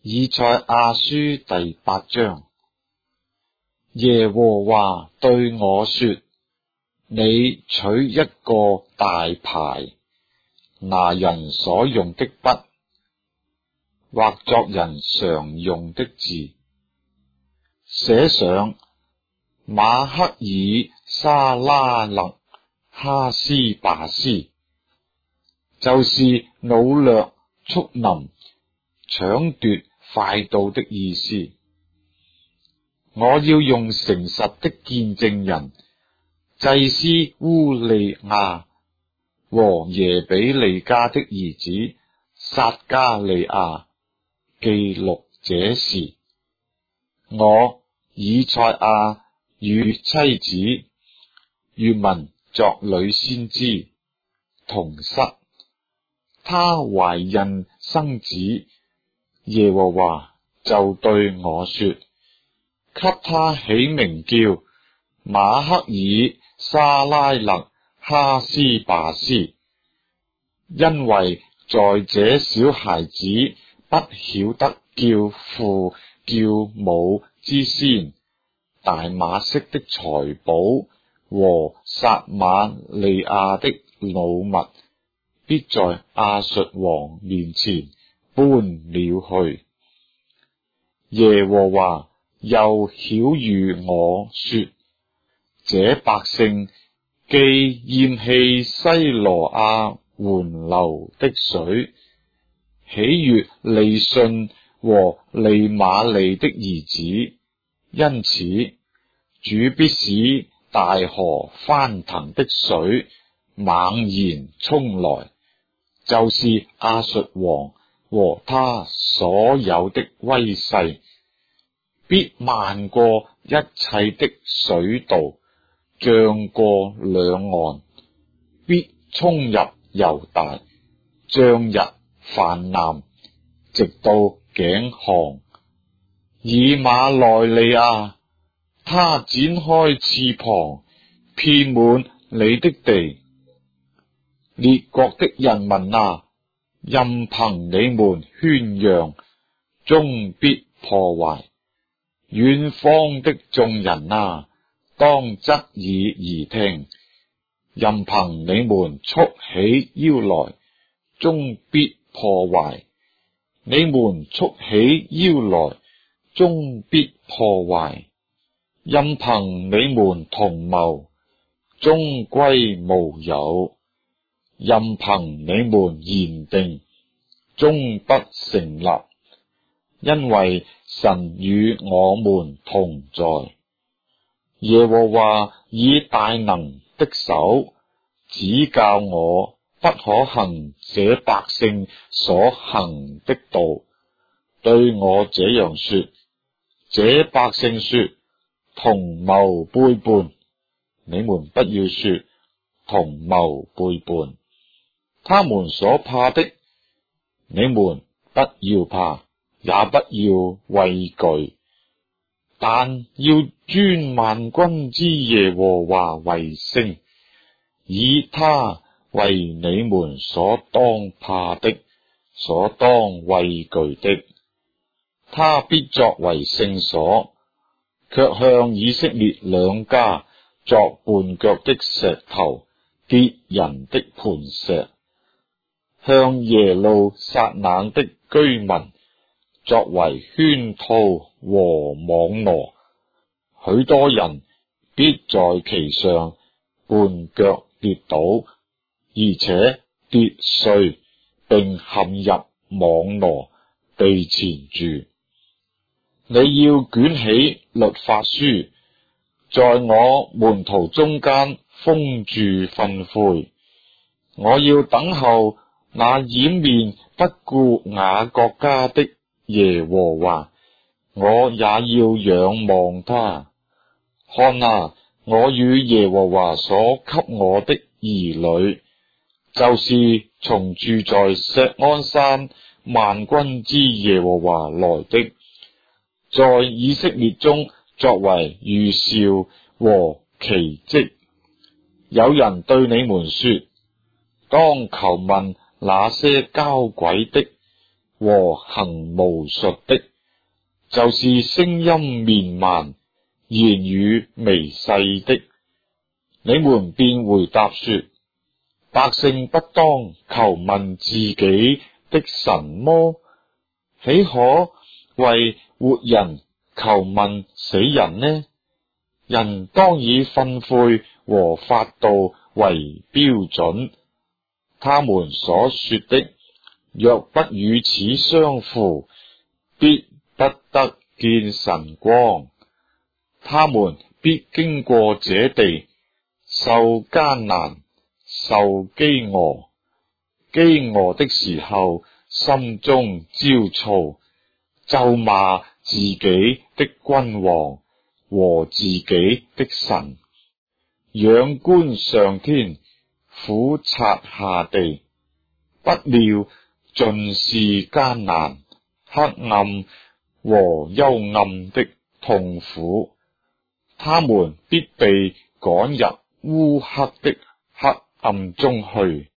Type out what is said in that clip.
以賽亞書第8章。耶和華對我說：你取一個大牌，拿人所用的筆，畫作人常用的字，寫上馬克爾沙拉勒哈斯巴斯，就是擄掠、速臨、搶奪、快到的意思。我要用誠實的見證人祭司烏利亞和耶比利家的兒子撒加利亞記錄這事。我以賽亞與妻子原文作女先知同室，她懷孕生子，耶和華就對我說：給他起名叫馬克爾沙拉勒哈斯巴斯，因為在這小孩子不曉得叫父叫母之先，大馬色的財寶和撒瑪利亞的擄物必在亞述王面前搬了去。耶和華又曉諭我說：這百姓既厭棄西羅亞緩流的水，喜悅利汛和利瑪利的兒子，因此主必使大河翻騰的水猛然衝來，就是亞述王和他所有的威勢，必漫過一切的水道，漲過兩岸，必衝入猶大，漲入泛濫，直到頸項。以馬內利亞，他展開翅膀，遍滿你的地。列國的人民啊，任憑你們喧嚷，終必破壞。遠方的眾人啊，當側耳而聽，任憑你們束起腰來，終必破壞。你們束起腰來，終必破壞。任憑你們同謀，終歸無有。任憑你們言定，終不成立。因為神與我們同在，耶和華以大能的手指教我，不可行這百姓所行的道，對我這樣說：這百姓說同謀背叛，你們不要說同謀背叛。他們所怕的，你們不要怕，也不要畏懼，但要尊萬軍之耶和華為聖，以他為你們所當怕的，所當畏懼的。他必作為聖所，卻向以色列兩家作絆腳的石頭，跌人的磐石，向耶路撒冷的居民作為圈套和網羅，許多人必在其上絆腳跌倒，而且跌碎，並陷入網羅，被纏住。你要捲起律法書，在我門徒中間封住訓誨。我要等候那掩面不顧雅各家的耶和華，我也要仰望他。看啊，我與耶和華所給我的兒女，就是從住在錫安山萬軍之耶和華來的，在以色列中作為預兆和奇蹟。有人對你們說：當求問那些交鬼的， 和行巫術的，就是聲音綿蠻、言語微細的。你們便回答說：百姓不當求問自己的神麼？豈可為活人求問死人呢？人當以訓誨和法度為標準，他們所說的若不與此相符，必不得見晨光。他們必經過這地，受艱難，受饑餓。饑餓的時候，心中焦躁，咒罵自己的君王和自己的神，仰觀上天，俯察下地，不料盡是艱難、黑暗和幽暗的痛苦。他們必被趕入烏黑的黑暗中去，